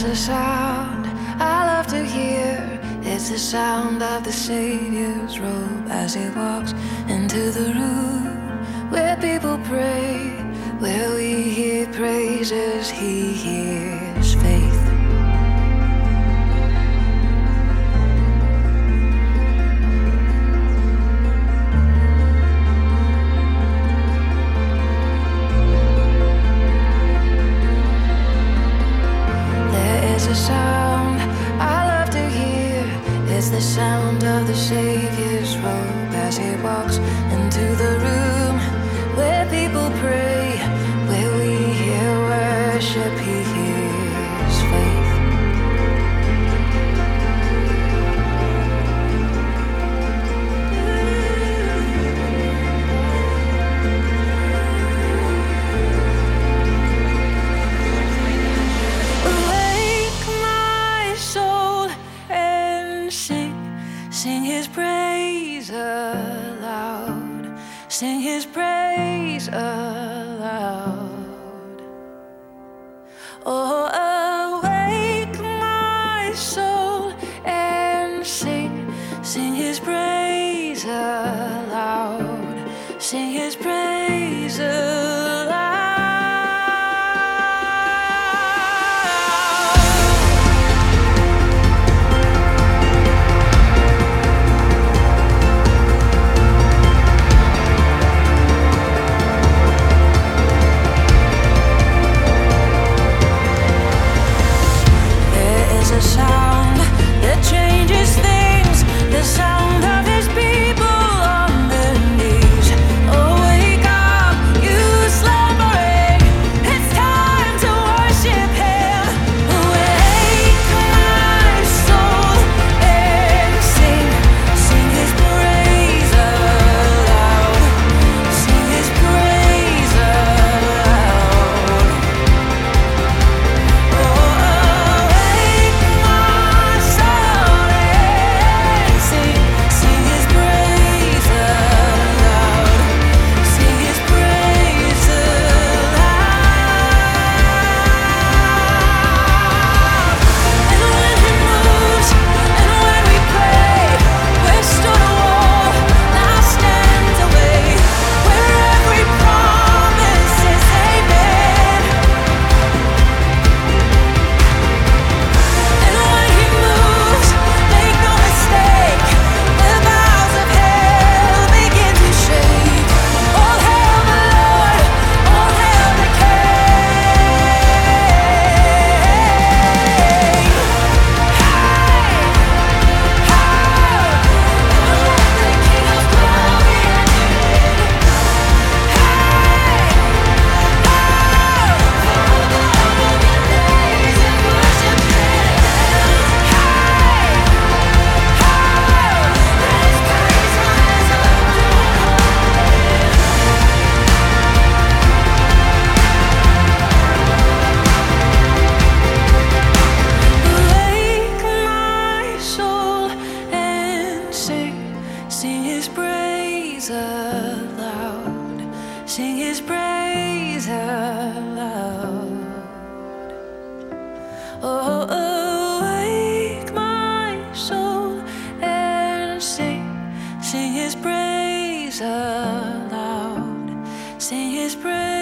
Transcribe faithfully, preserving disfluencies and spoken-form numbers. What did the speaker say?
a sound I love to hear. It's the sound of the Savior's robe as he walks into the room where people pray, where we hear praises, he hears faith. There is a sound I love to hear. It's the sound of the Savior's robe as he walks into the room where people pray, where we hear worship, he hears faith. Awake my soul and sing, sing his praise aloud, sing his praise aloud. Oh, awake my soul and sing, sing his praise aloud, sing his praise aloud. A sound that changes things, the sound of his people on their knees. Awake up, you slumbering, it's time to worship him. Awake my soul and sing, sing his praise aloud, sing his praise aloud. Oh, sing his praise aloud, sing his praise aloud. Oh, awake my soul and sing, sing his praise aloud, sing his praise.